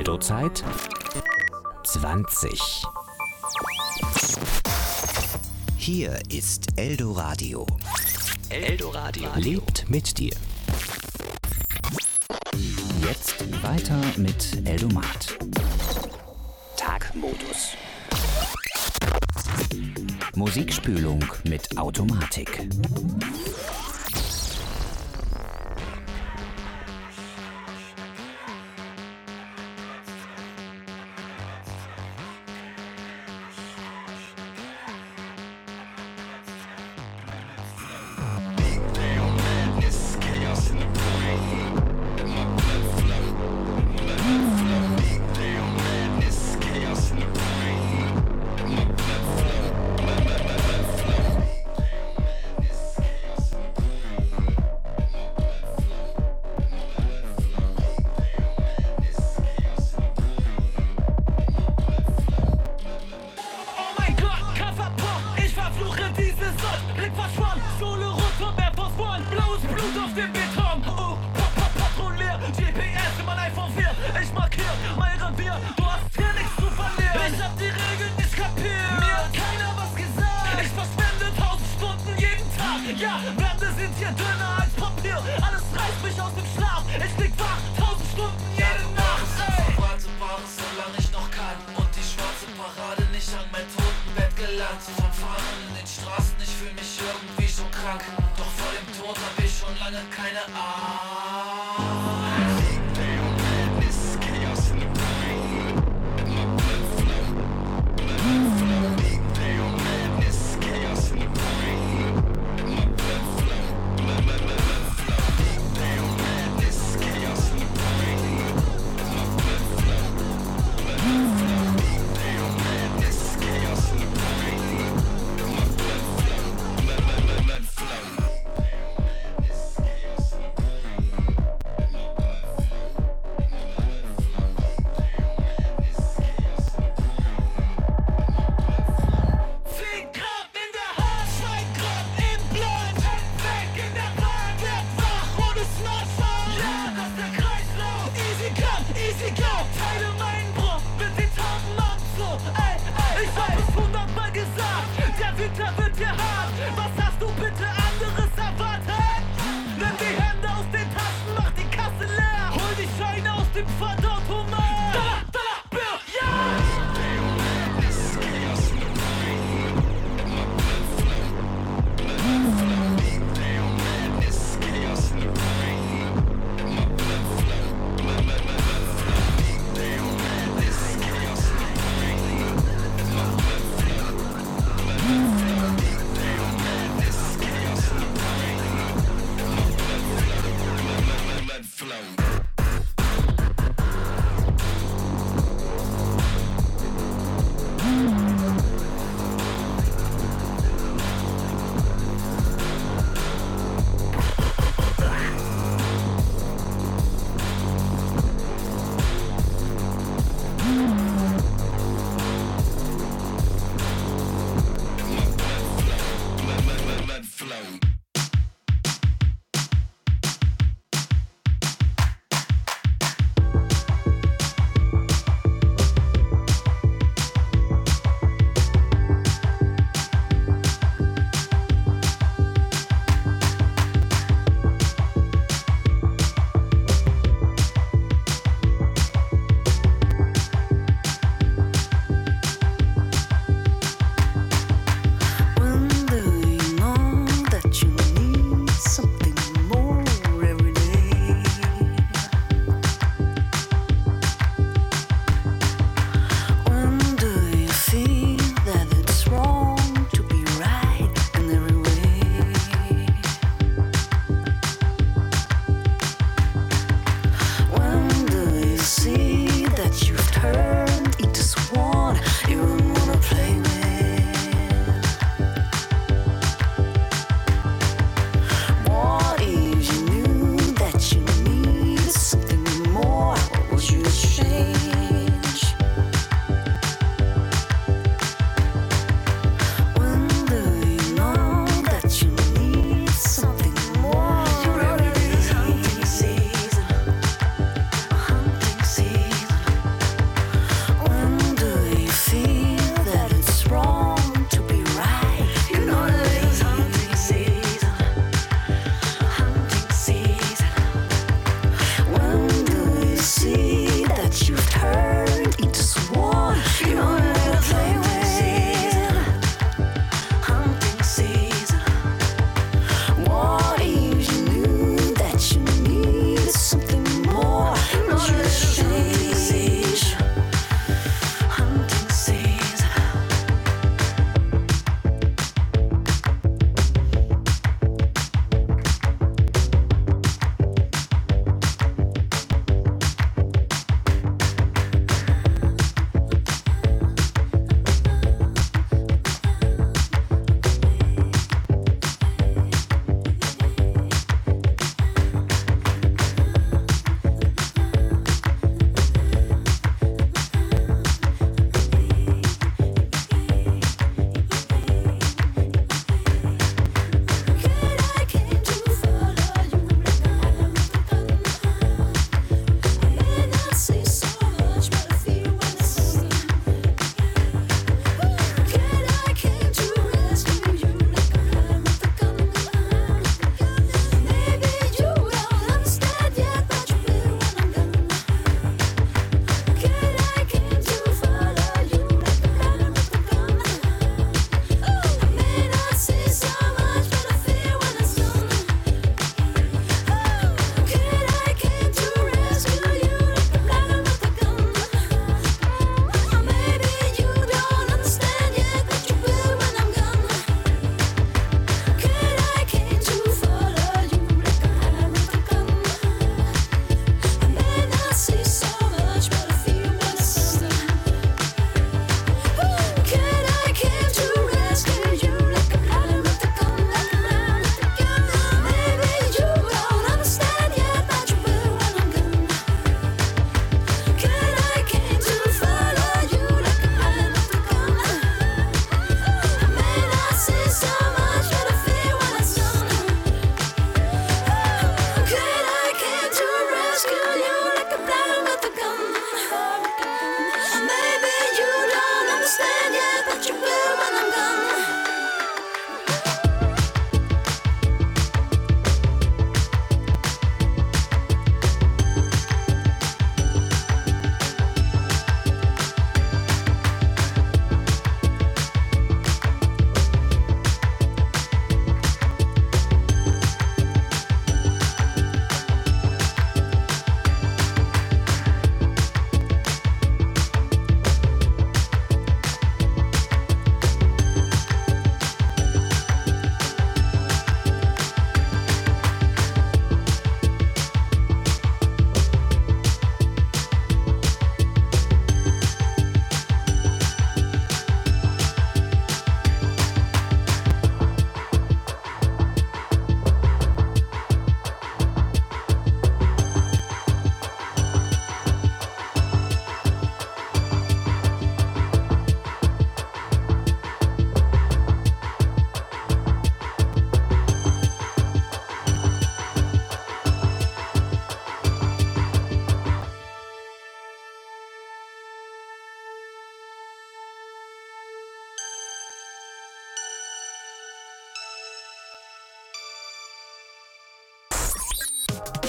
Eldo-Zeit 20. Hier ist Eldoradio. Eldoradio lebt mit dir. Jetzt weiter mit Eldomat. Tagmodus. Musikspülung mit Automatik.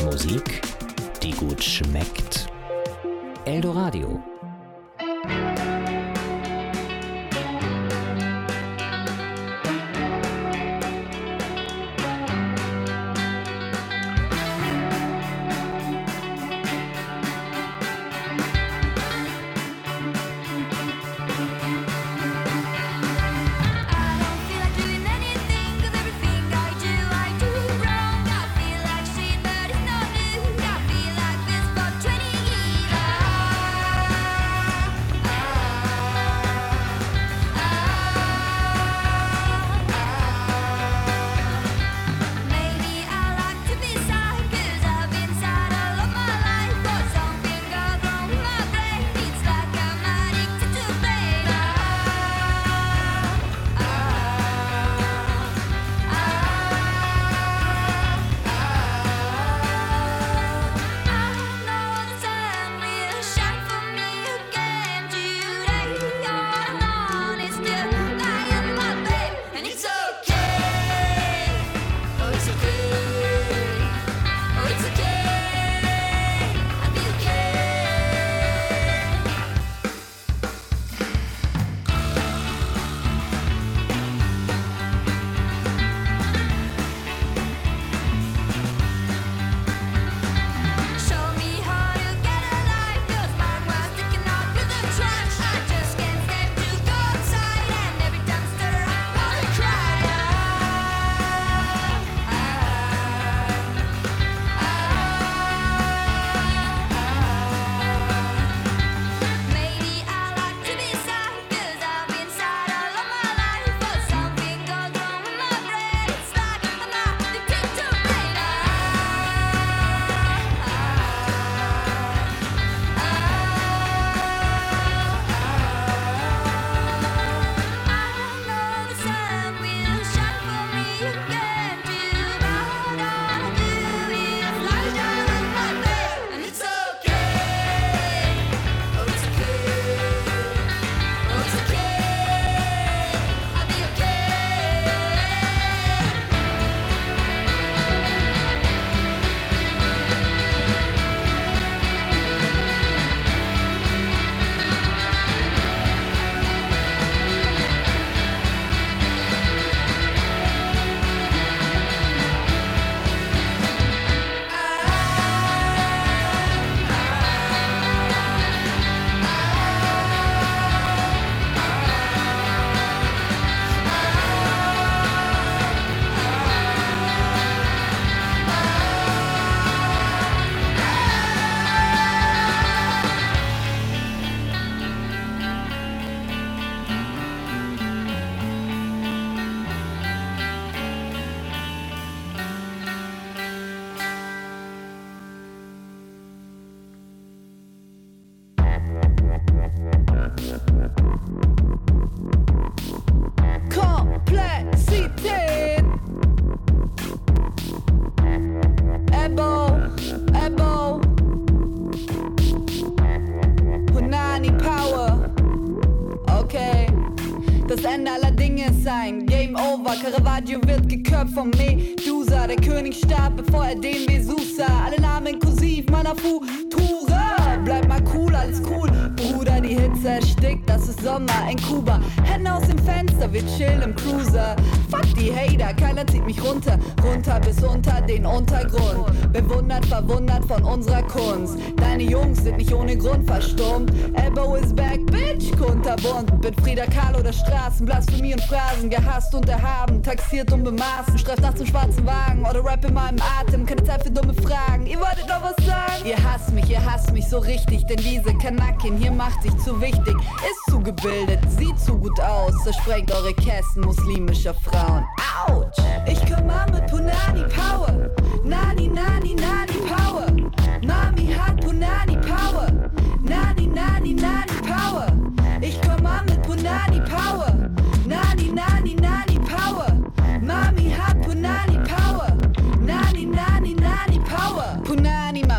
Musik, die gut schmeckt. Eldoradio. Caravaggio wird geköpft vom Medusa. Der König starb, bevor er den Vesuv sah. Alle Namen inklusiv meiner Futura. Bleib mal cool, alles cool. Bruder, die Hitze erstickt, das ist Sommer in Kuba. Hände aus dem Fenster, wir chillen im Cruiser. Fuck die Hater, keiner zieht mich runter. Runter bis unter den Untergrund. Bewundert, verwundert von unserer Kunst. Deine Jungs sind nicht ohne Grund verstummt. Elbow is back, bitch, kunterbunt. Bin Frida Kahlo der Straßen, Blasphemie und Phrasen. Gehasst und erhaben, taxiert und bemaßen. Streift nachts im schwarzen Wagen oder Rap in meinem Atem. Keine Zeit für dumme Fragen, ihr wolltet noch was sagen? Ihr hasst mich so richtig. Denn diese Kanakin hier macht sich zu wichtig. Ist zu gebildet, sieht zu gut aus. Zersprengt eure Kästen muslimischer Frauen. Autsch! Ich komm an mit Punani Power. Nani, nani, nani Power. Mami hat Punani Power. Nani, nani, nani Power. Ich komm an mit Punani Power. Nani, nani, nani Power. Mami hat Punani Power. Nani, nani, nani Power. Punani Mami, ich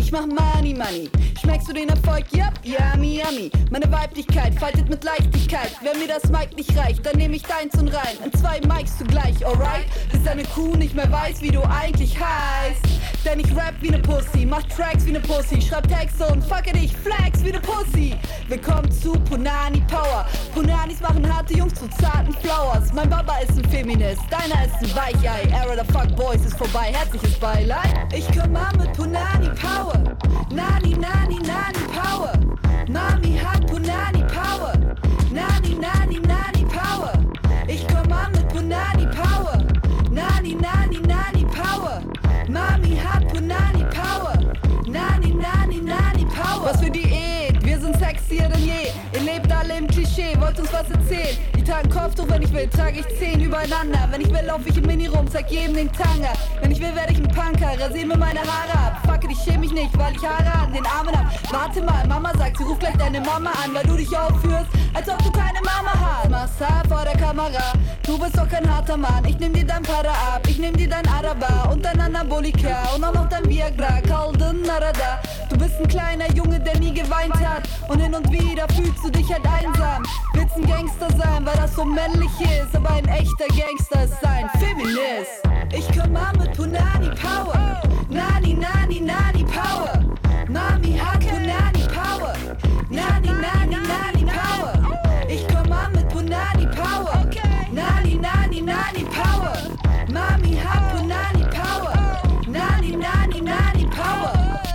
ich mach Money, Money. Schmeckst du den Erfolg? Yep, yummy, yummy. Meine Weiblichkeit faltet mit Leichtigkeit. Wenn mir das Mic nicht reicht, dann nehm ich deins und rein. In 2 Mics zugleich, alright? Bis deine Crew nicht mehr weiß, wie du eigentlich heißt. Denn ich rap wie ne Pussy, mach Tracks wie ne Pussy, schreib Texte und fucke dich, flex wie ne Pussy. Willkommen zu Punani Power. Punanis machen harte Jungs zu zarten Flowers. Mein Baba ist ein Feminist, deiner ist ein Weichei. Era der Fuckboys ist vorbei, herzliches Beileid. Ich komm an mit Punani Power. Nani, nani, nani Power. Mami hat Punani Power. Nani, nani, nani Power. Ich komm an mit Punani Power. Nani, nani, nani Power. Mami hat Punani Power. Nani, nani, nani Power. Was für Diät, wir sind sexier denn je. Ihr lebt alle im Klischee, wollt uns was erzählen. Ich trage ein Kopftuch, wenn ich will, trage ich 10 übereinander. Wenn ich will, lauf ich im Mini rum, zeig jedem den Tanga. Wenn ich will, werde ich ein Punker, rasier mir meine Haare ab. Fuck it, ich schäme mich nicht, weil ich Haare an den Armen hab. Warte mal, Mama sagt, sie ruft gleich deine Mama an, weil du dich aufführst, als ob du keine Mama hast. Mach's hart vor der Kamera, du bist doch kein harter Mann. Ich nehm dir dein Para ab, ich nehm dir dein Araber und dein Anabolika und auch noch dein Viagra, Kalden Narada. Du bist ein kleiner Junge, der nie geweint hat und hin und wieder fühlst du dich halt einsam. Willst ein Gangster sein, weil das so männlich ist, aber ein echter Gangster ist ein Feminist. Ich komm an mit Punani Power. Nani, nani, nani Power. Mami hat Punani Power. Nani, nani, nani Power. Ich komm an mit Punani Power. Nani, nani, nani Power. Mami hat Punani Power. Nani, nani, nani Power.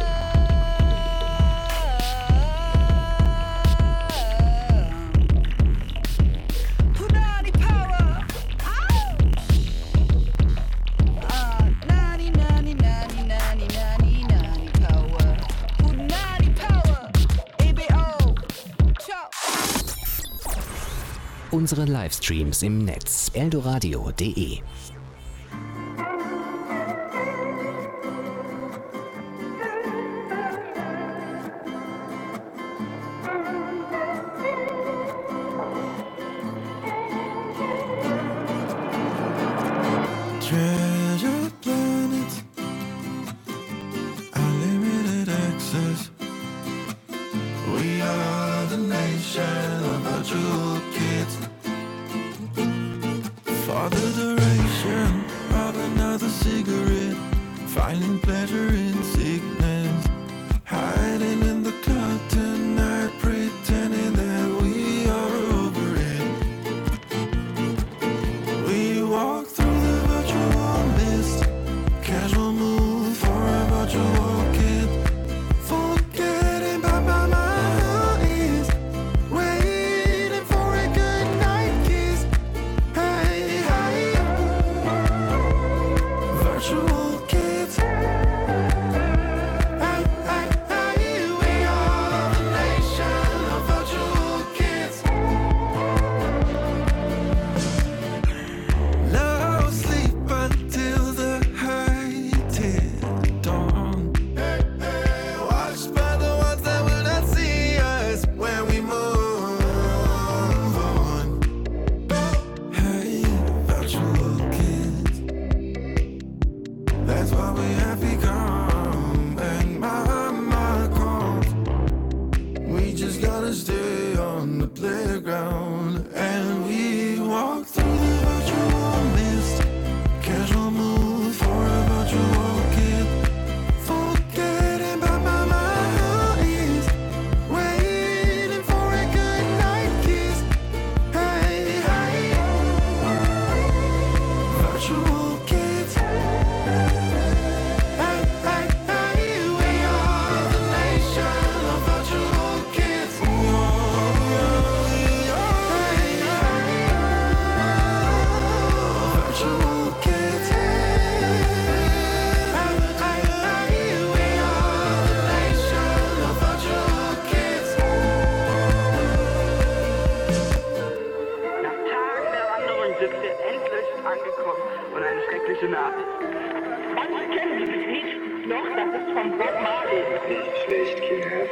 Unsere Livestreams im Netz eldoradio.de. Treasure planets, unlimited access. We are the nation of virtual kids. For the duration of another cigarette, finding pleasure in sickness, hiding in the cloud tonight, pretending that we are over it. We walk through the virtual mist, casual move for a virtual kid, forgetting about my heart is waiting for a good night kiss. Hey, hey, virtual kids. Hey, hey, hey, we are the nation of virtual kids. No sleep until the high till dawn. Watched by the ones that will not see us when we move on. Hey, virtual kids. That's what we have become. And my calls. We just gotta stay on the playground. And we walk through the virtual mist. Casual move for a virtual kid. Forgetting about my heart is waiting for a good night kiss. Hey, hey, virtual kids. Hey, hey, hey, we are the nation of virtual kids. We are, hey, virtual kids. Hey, hey, hey, we are the nation of virtual kids. Nach Tagen der Wanderung sind wir endlich angekommen und eine schreckliche Nachricht. Manche kennen dieses Lied noch, das ist von Bob Marley. Nicht schlecht, Kinder.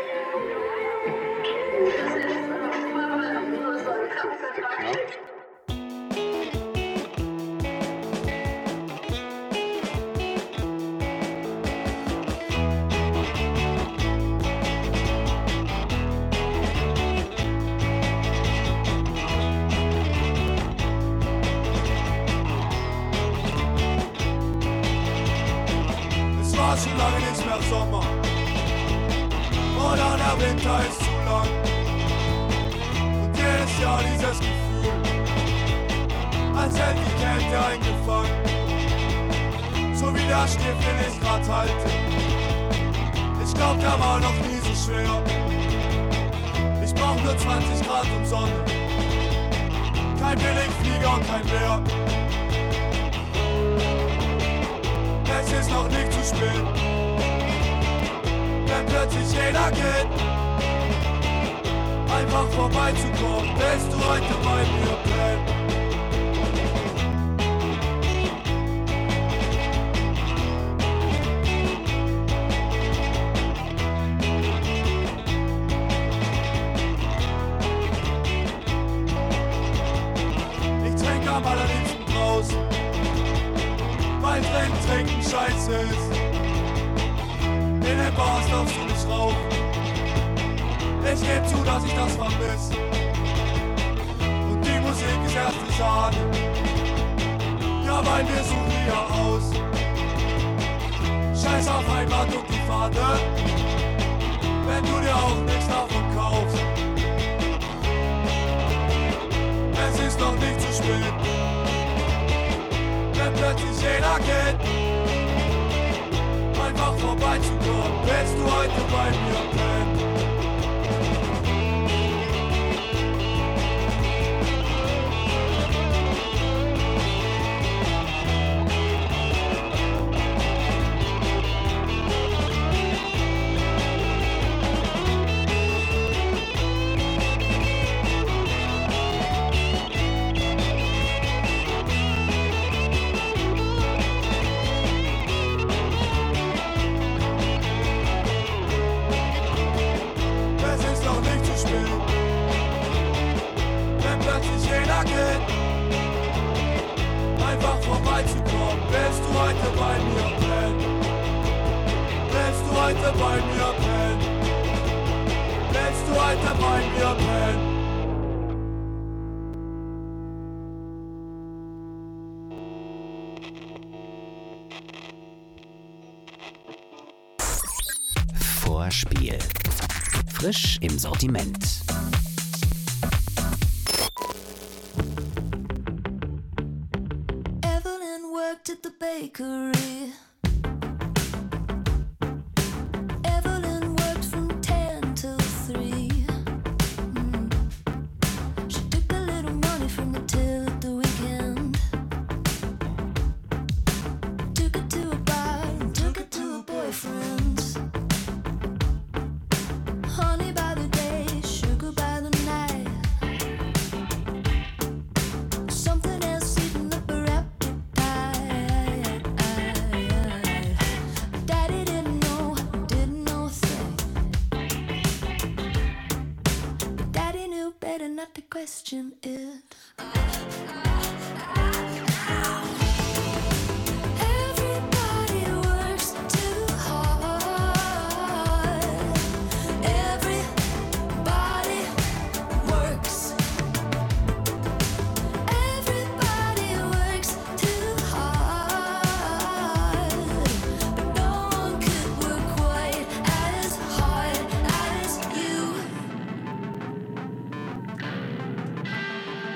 Sommer. Oder der Winter ist zu lang. Und jedes Jahr dieses Gefühl, als hätte die Kälte eingefangen. So wie der Stift, den ich grad halte. Ich glaub, der war noch nie so schwer. Ich brauch nur 20 Grad und Sonne. Kein Billigflieger und kein Bär. Es ist noch nicht zu spät. Wenn plötzlich jeder geht, einfach vorbeizukommen, willst du heute bei mir bleiben? Ich trinke am allerliebsten draußen, weil trinken scheiße ist. In den Bars darfst du nicht rauchen. Ich geb zu, dass ich das vermiss. Und die Musik ist erste Sahne. Ja, weil wir suchen hier aus. Scheiß auf Heimat und die Fahne, wenn du dir auch nichts davon kaufst. Es ist noch nicht zu spät. Wenn plötzlich jeder geht, einfach vorbeizukommen, willst du heute bei mir pennen? Einfach vorbeizukommen, willst du heute bei mir pennen? Willst du heute bei mir pennen? Willst du heute bei mir pennen? Vorspiel. Frisch im Sortiment. At the bakery. Evelyn worked from 10 till 3. She took a little money from the till at the weekend. Took it to a bar and took it to a boyfriend's. Honey by the day, sugar by the night. Something else eating up her appetite. Daddy didn't know a thing. But Daddy knew better not to question it. Everybody works too hard. Everybody works. Everybody works too hard. But no one could work quite as hard as you.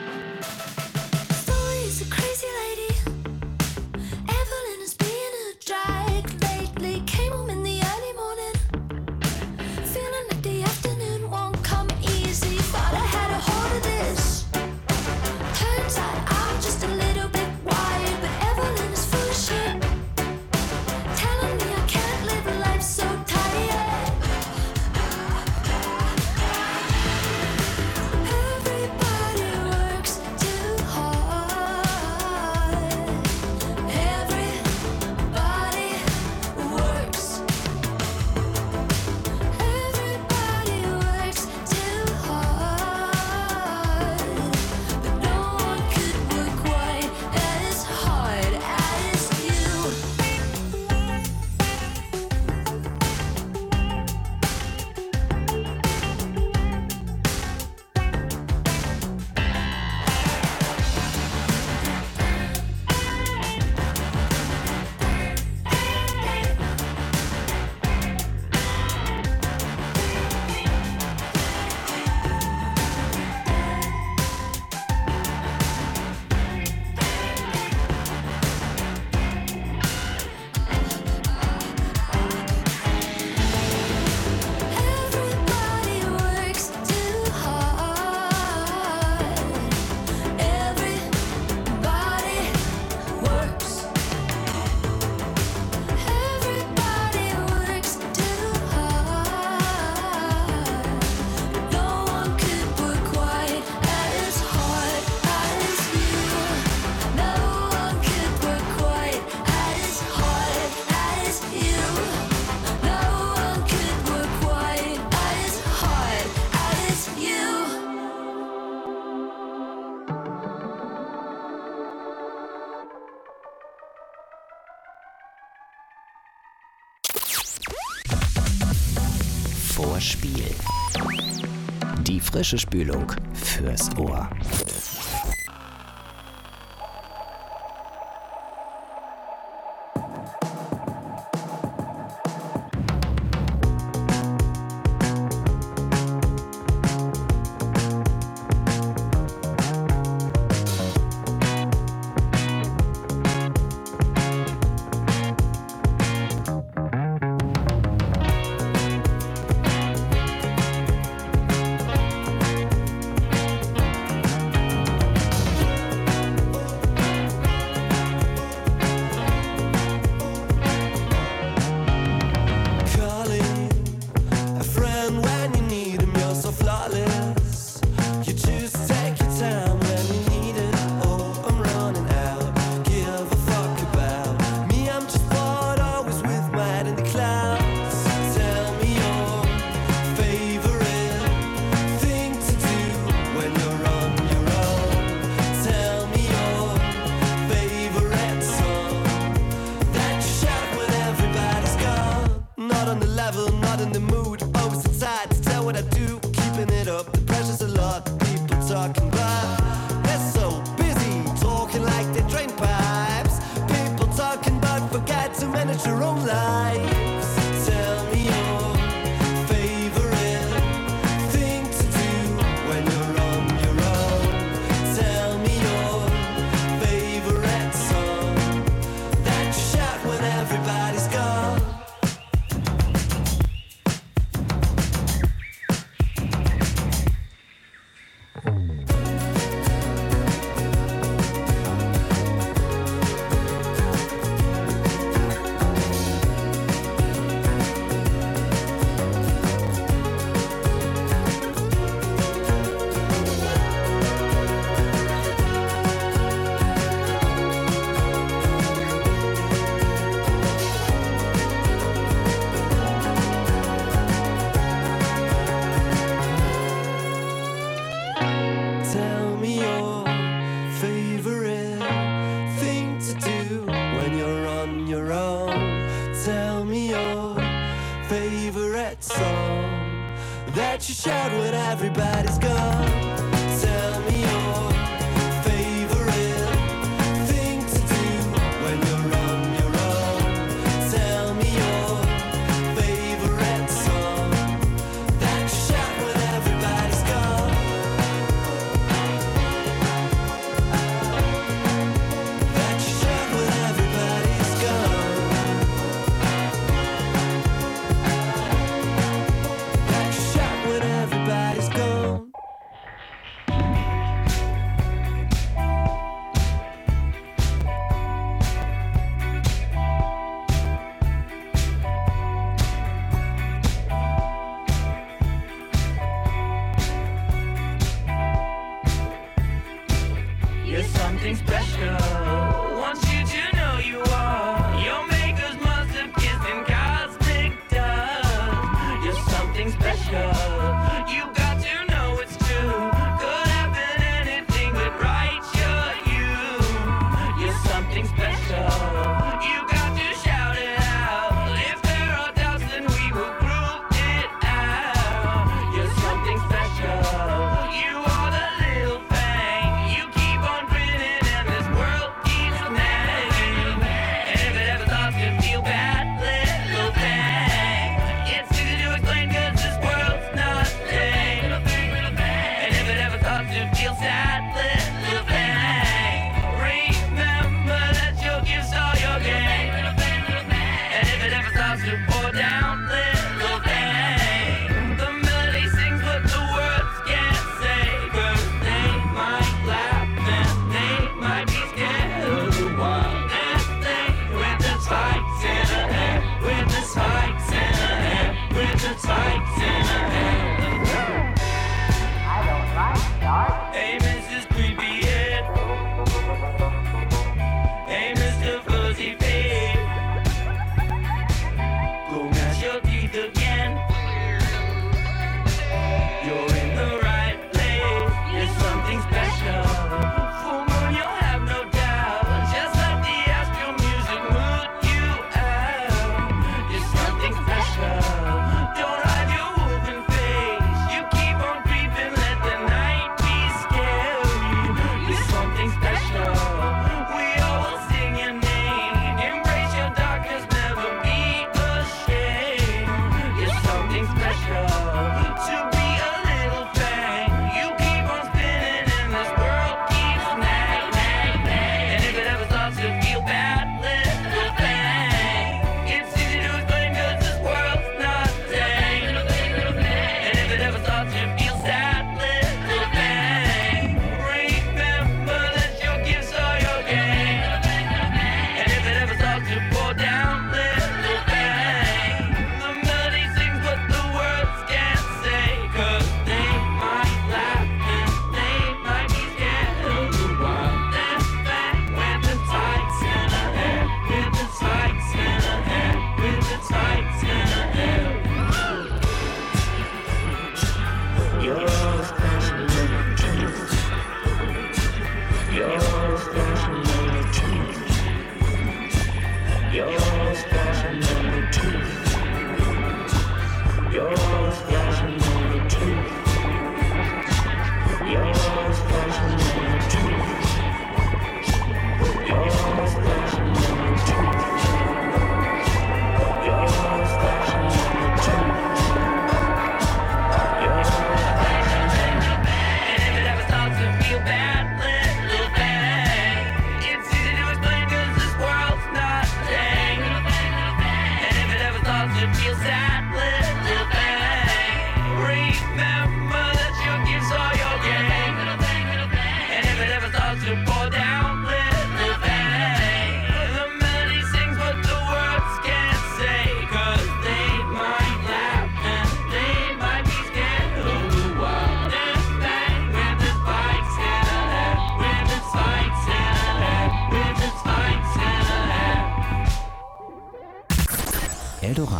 Ohrspiel. Die frische Spülung fürs Ohr. Don't hide your wolf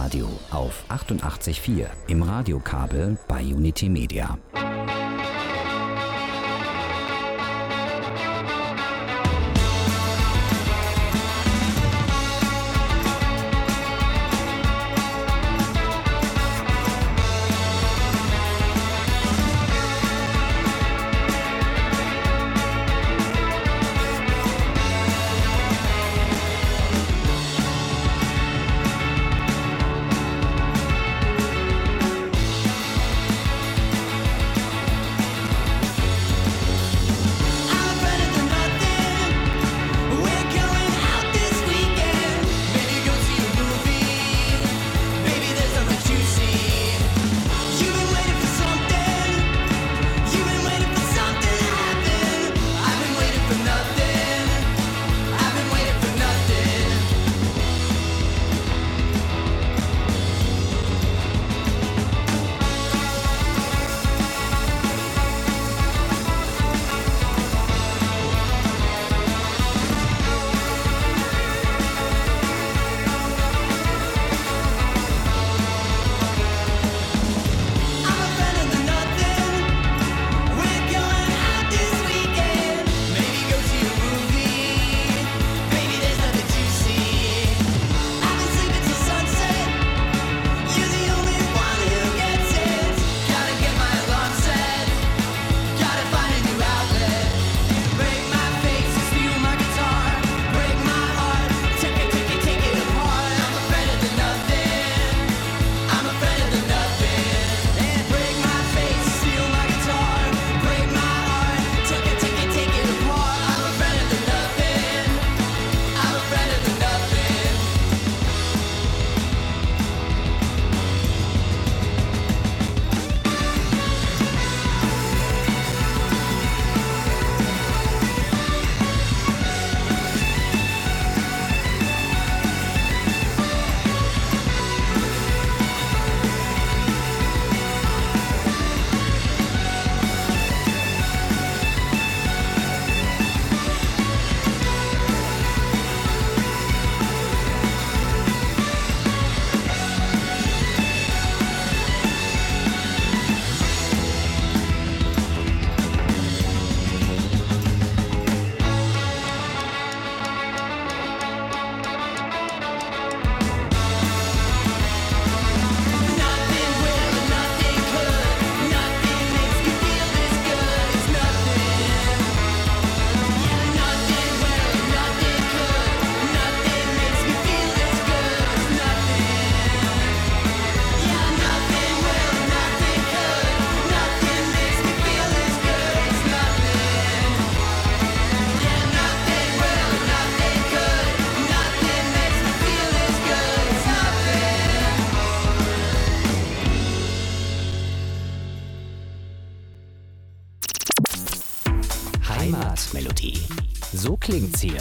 Eldoradio auf 88.4 im Radiokabel bei Unity Media. Heimatmelodie. So klingt's hier.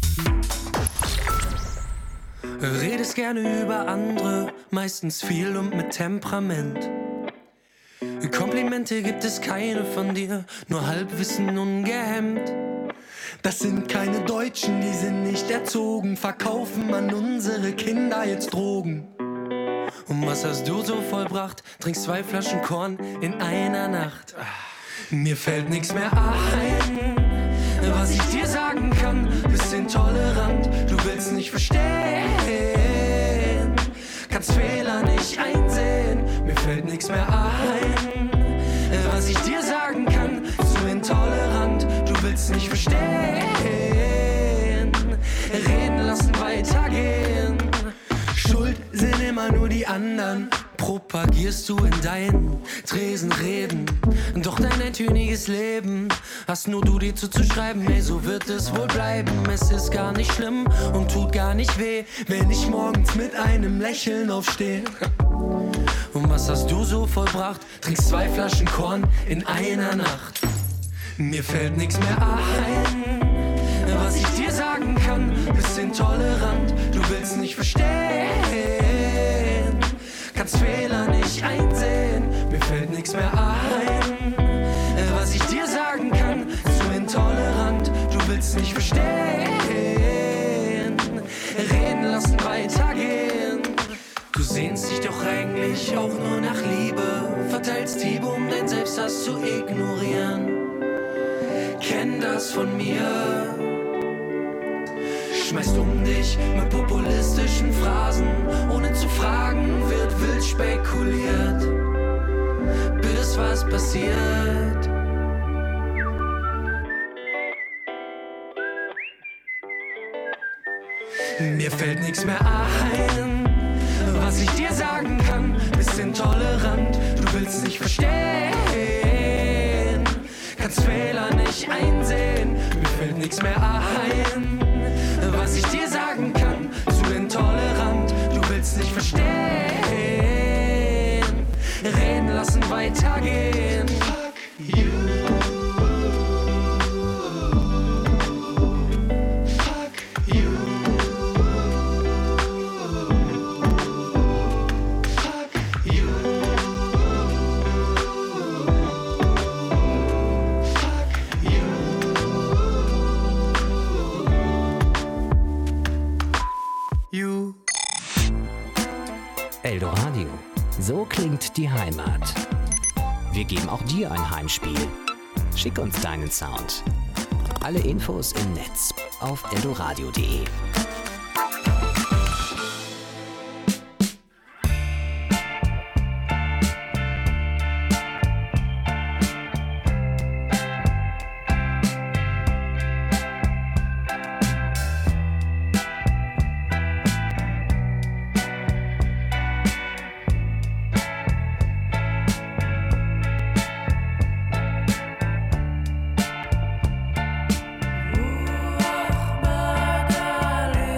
Redest gerne über andere, meistens viel und mit Temperament. Komplimente gibt es keine von dir, nur Halbwissen ungehemmt. Das sind keine Deutschen, die sind nicht erzogen, verkaufen an unsere Kinder jetzt Drogen. Und was hast du so vollbracht? Trinkst 2 Flaschen Korn in einer Nacht. Mir fällt nichts mehr ein, was ich dir sagen kann. Bist intolerant, du willst nicht verstehen, kannst Fehler nicht einsehen. Mir fällt nichts mehr ein, was ich dir sagen kann. Zu intolerant, du willst nicht verstehen. Reden lassen, weitergehen. Schuld sind immer nur die anderen. Propagierst du in deinen Tresenreden. Doch dein eintöniges Leben hast nur du dir zuzuschreiben. Ey, so wird es wohl bleiben. Es ist gar nicht schlimm und tut gar nicht weh, wenn ich morgens mit einem Lächeln aufstehe. Und was hast du so vollbracht? Trinkst 2 Flaschen Korn in einer Nacht. Mir fällt nichts mehr ein, was ich dir sagen kann. Bist intolerant, du willst nicht verstehen, kannst Fehler nicht einsehen. Mir fällt nichts mehr ein, was ich dir sagen kann. Zu intolerant, du willst nicht verstehen. Reden lassen, weitergehen. Du sehnst doch eigentlich auch nur nach Liebe. Verteilst Liebe, um dein Selbsthass zu ignorieren. Kenn das von mir. Schmeißt um dich mit populistischen Phrasen. Ohne zu fragen wird wild spekuliert, bis was passiert. Mir fällt nichts mehr ein, was ich dir sagen kann. Bist intolerant, du willst nicht verstehen, kannst Fehler nicht einsehen. Mir fällt nichts mehr ein, was ich dir sagen kann. Zu intolerant, du willst nicht verstehen. Reden lassen, weitergehen. Fuck you. Eldoradio. So klingt die Heimat. Wir geben auch dir ein Heimspiel. Schick uns deinen Sound. Alle Infos im Netz auf eldoradio.de. Magdalena.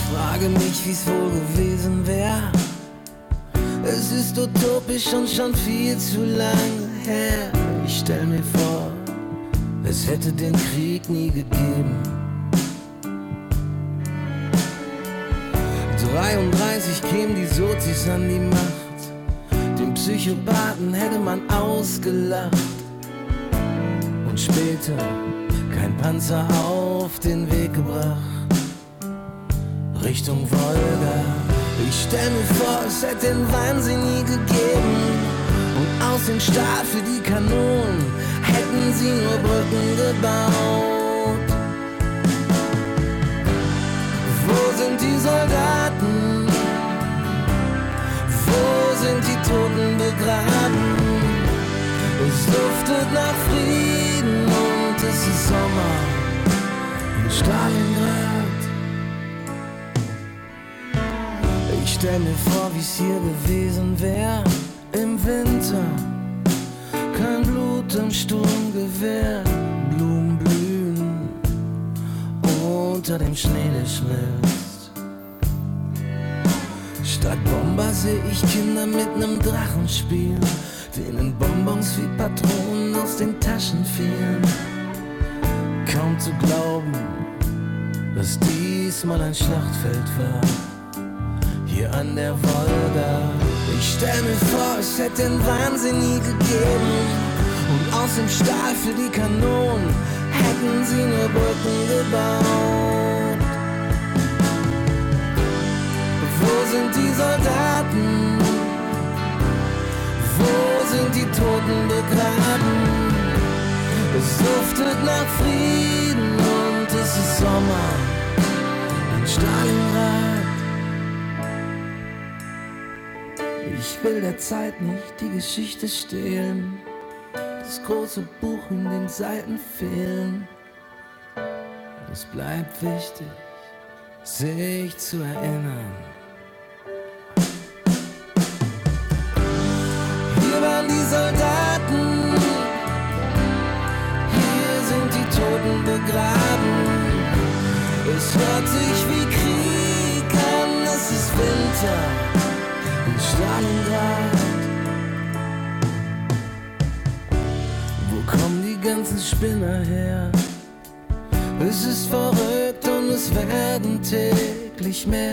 Frage mich, wie's wohl gewesen wäre. Es ist utopisch und schon viel zu lang her. Ich stell mir vor, es hätte den Krieg nie gegeben. 33 kämen die Sozis an die Macht. Den Psychopathen hätte man ausgelacht. Und später kein Panzer auf den Weg gebracht. Richtung Wolga. Ich stell mir vor, es hätte den Wahnsinn nie gegeben. Und aus dem Stahl für die Kanonen hätten sie nur Brücken gebaut. Wo sind die Soldaten? Wo sind die Toten begraben? Es duftet nach Frieden und es ist Sommer in Stalingrad. Ich stell mir vor, wie's hier gewesen wär im Winter. Kein Blut im Sturmgewehr, Blumen blühen unter dem Schnee, der schmilzt. Statt Bomber seh ich Kinder mit nem Drachen spielen, denen Bonbons wie Patronen aus den Taschen fielen. Kaum zu glauben, dass diesmal ein Schlachtfeld war, hier an der Wolga. Ich stell mir vor, es hätte den Wahnsinn nie gegeben. Und aus dem Stahl für die Kanonen hätten sie nur Brücken gebaut. Wo sind die Soldaten? Wo sind die Toten begraben? Es duftet nach Frieden und es ist Sommer in Stalingrad. Ich will der Zeit nicht die Geschichte stehlen, das große Buch in den Seiten fehlen. Es bleibt wichtig, sich zu erinnern. Hier waren die Soldaten, hier sind die Toten begraben. Es hört sich wie Krieg an, es ist Winter in Stalingrad. Wo kommen die ganzen Spinner her? Es ist verrückt und es werden täglich mehr,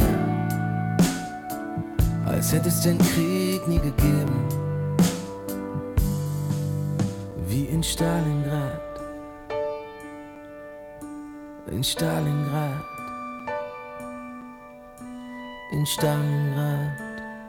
als hätte es den Krieg nie gegeben. Wie in Stalingrad, in Stalingrad, in Stalingrad.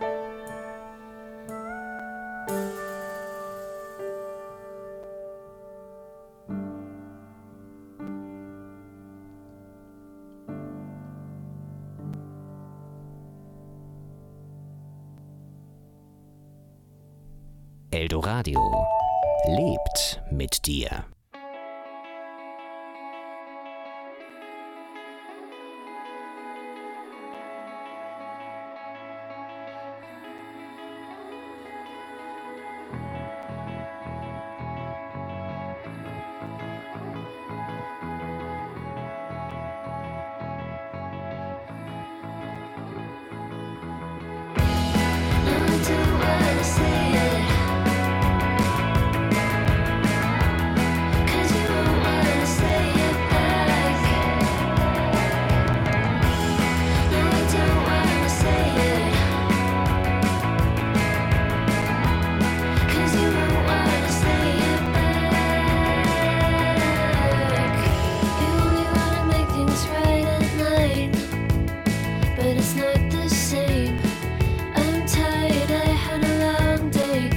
Eldoradio lebt mit dir. But it's not the same. I'm tired, I had a long day.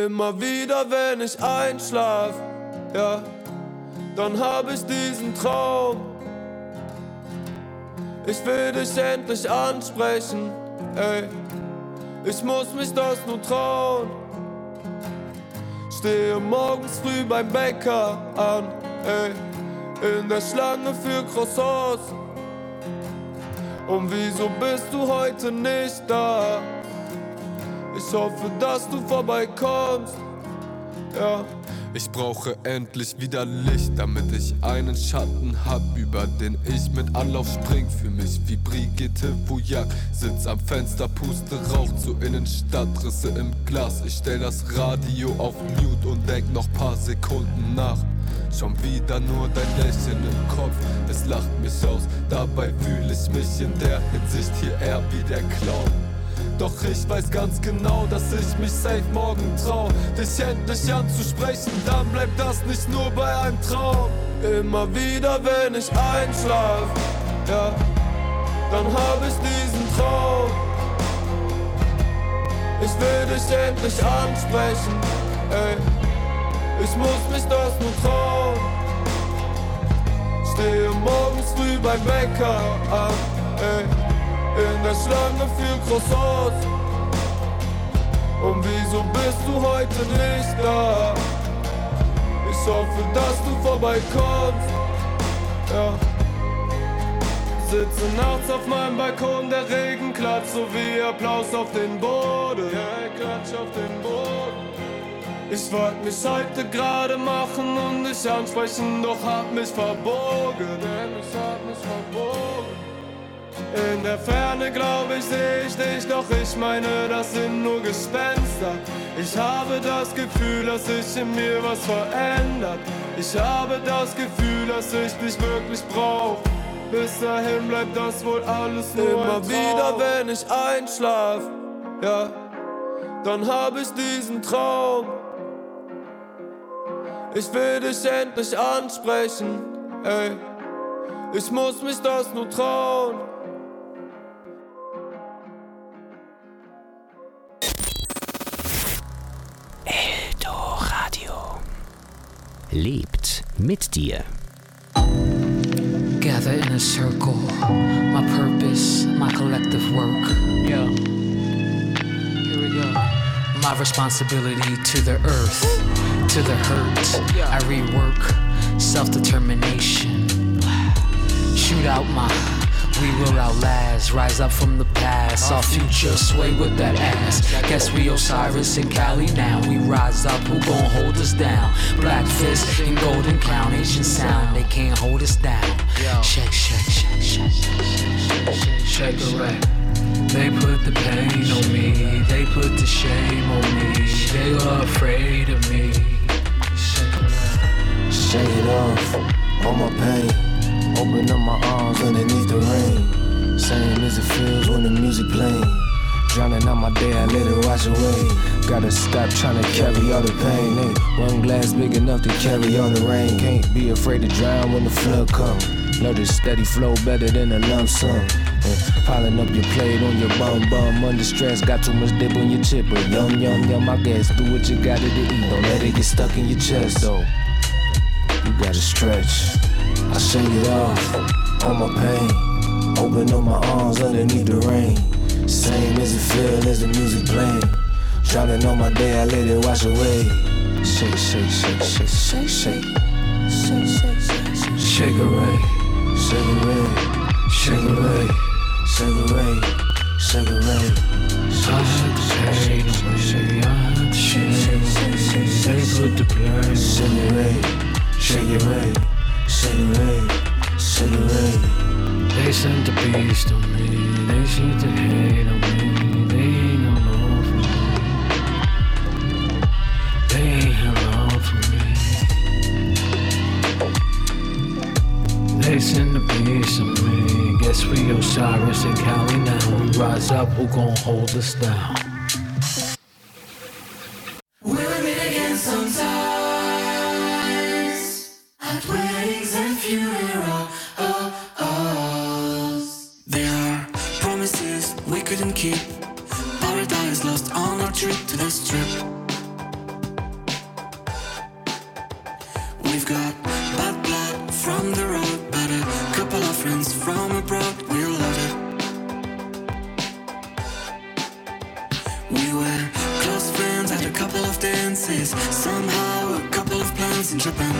Immer wieder, wenn ich einschlaf, ja, dann hab ich diesen Traum. Ich will dich endlich ansprechen, ey, ich muss mich das nur trauen. Stehe morgens früh beim Bäcker an, ey, in der Schlange für Croissants. Und wieso bist du heute nicht da? Ich hoffe, dass du vorbeikommst, ja. Ich brauche endlich wieder Licht, damit ich einen Schatten hab, über den ich mit Anlauf spring. Für mich wie Brigitte Bouillac, sitz am Fenster, puste Rauch zu Innenstadtrisse im Glas. Ich stell das Radio auf Mute und denk noch paar Sekunden nach. Schon wieder nur dein Lächeln im Kopf, es lacht mich aus. Dabei fühl ich mich in der Hinsicht hier eher wie der Clown. Doch ich weiß ganz genau, dass ich mich safe morgen trau, dich endlich anzusprechen, dann bleibt das nicht nur bei einem Traum. Immer wieder, wenn ich einschlaf, ja, dann hab ich diesen Traum. Ich will dich endlich ansprechen, ey, ich muss mich das nur trauen. Stehe morgens früh beim Bäcker an, ey, in der Schlange für Croissants. Und wieso bist du heute nicht da? Ich hoffe, dass du vorbeikommst, ja. Sitze nachts auf meinem Balkon, der Regen klatscht so wie Applaus auf den Boden. Ja, ich klatsch auf den Boden. Ich wollte mich heute gerade machen und dich ansprechen, doch hab mich verbogen, denn ich hab mich verbogen. In der Ferne glaub ich, seh ich dich, doch ich meine, das sind nur Gespenster. Ich habe das Gefühl, dass sich in mir was verändert. Ich habe das Gefühl, dass ich dich wirklich brauch. Bis dahin bleibt das wohl alles nur immer ein Traum. Wieder, wenn ich einschlaf, ja, dann hab ich diesen Traum. Ich will dich endlich ansprechen, ey, ich muss mich das nur trauen. Eldoradio lebt mit dir. Gather in a circle, my purpose, my collective work. Yeah, here we go. My responsibility to the earth, to the hurt. I rework self-determination. Shoot out my, we will outlast. Rise up from the past, our future sway with that ass. Guess we Osiris and Cali now. We rise up, who gon' hold us down? Black fist and golden crown, Asian sound. They can't hold us down. Shake, shake, shake, shake, shake, shake, shake away. They put the pain on me, they put the shame on me. They were afraid of me. Shake it off, all my pain. Open up my arms underneath the rain. Same as it feels when the music playing. Drowning out my day, I let it wash away. Gotta stop trying to carry all the pain. Ain't one glass big enough to carry all the rain. Can't be afraid to drown when the flood comes. Know this steady flow better than a lump sum. And piling up your plate on your bum. Under stress, got too much dip on your chip. But yum, yum, yum, I guess. Do what you gotta to eat. Don't let it get stuck in your chest, though. You gotta stretch. I shake it off, all my pain. Open up my arms underneath the rain. Same as it feel as the music playing. Drowning on my day, I let it wash away. Shake, shake, shake, shake, shake, shake. Shake, shake, shake, shake. Shake away, shake away, shake away, shake away, shake away. Shake, shake, shake, shake, put the blame. Shake away, shake away, shake away, shake away. They sent the beast on me, they shoot the hate on me. They ain't no love for me. They ain't no love for me. They send the beast on me. Guess we Osiris and Cali now. We rise up, who gon' hold us down? We'll meet again sometimes at weddings and funerals. There are promises we couldn't keep. Paradise lost on our trip to the strip. the road, but a couple of friends from abroad, we're loaded. We were close friends at a couple of dances, somehow a couple of plans in Japan.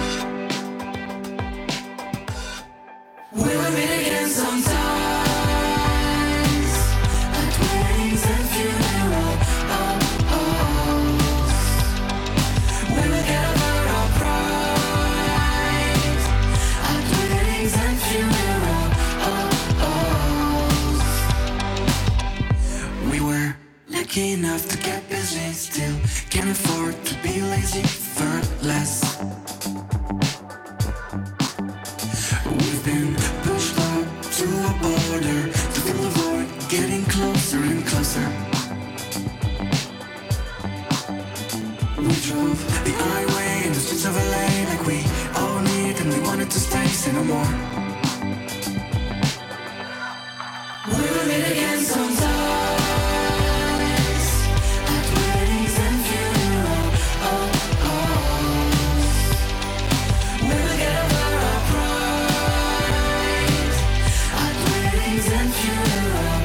We will meet again sometimes at weddings and funerals. We will get over our pride at weddings and funerals. We were lucky enough to get busy, still can't afford to be lazy for less. We've been pushed up to a border to fill the void, getting closer and closer. We drove the highway in the streets of LA like we all need and we wanted to stay, say no more. We will meet again sometimes at weddings and funerals. We will get over our pride at weddings and funerals.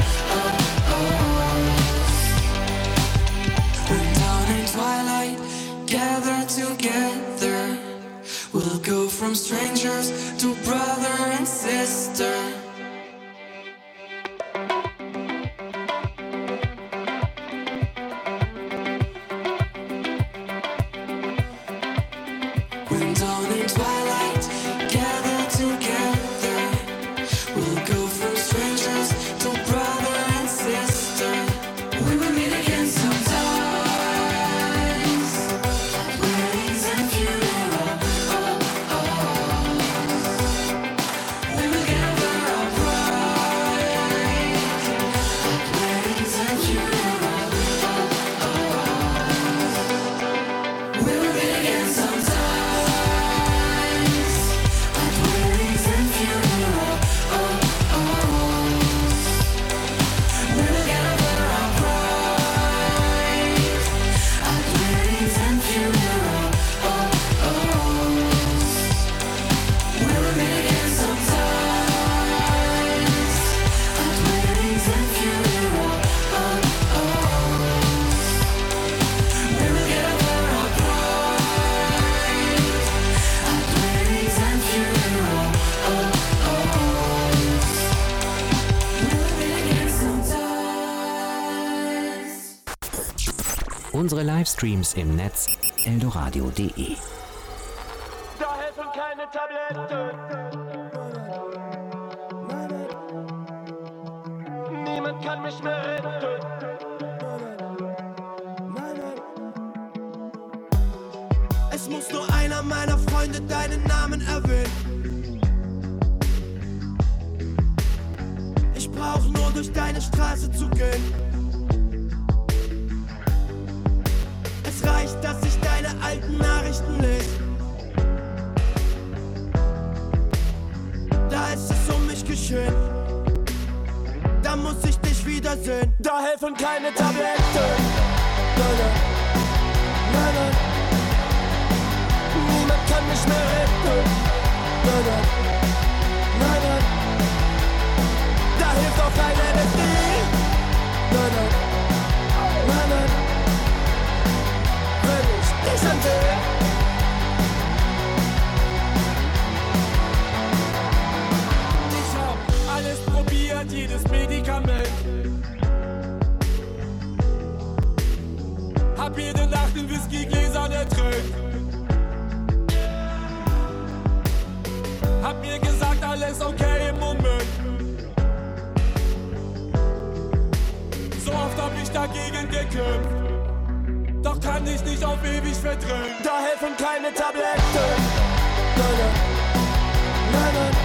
When dawn and twilight gather together, we'll go from strangers to brother and sister. When dawn and twilight gather together, we'll go from strangers to brother and sister. We will meet again sometimes at weddings and funerals. We will get over our pride at weddings and funerals. We will meet again sometimes at weddings and funerals. We will get over our pride at weddings and funerals. We will meet again sometimes at weddings and funerals. We will get over our pride at weddings and funerals. We will meet again sometimes. Unsere Livestreams im Netz eldoradio.de. Da helfen keine Tabletten. Niemand kann mich mehr retten. Es muss nur einer meiner Freunde deinen Namen erwähnen. Ich brauch nur durch deine Straße zu gehen. Es reicht, dass ich deine alten Nachrichten lese. Da ist es um mich geschehen. Da muss ich dich wiedersehen. Da helfen keine Tabletten. Nein, nein, nein, nein. Niemand kann mich mehr retten. Nein, nein, nein, nein. Da hilft auch kein LSD. Nein, nein, nein, nein. Wenn ich dich ansehe. Ich hab alles probiert, jedes Medikament. Hab jede Nacht in Whiskygläsern ertränkt. Hab mir gesagt, alles okay im Moment. So oft hab ich dagegen gekämpft. Doch kann ich nicht auf ewig verdrängen. Da helfen keine Tabletten. Nein, nein, nein, nein.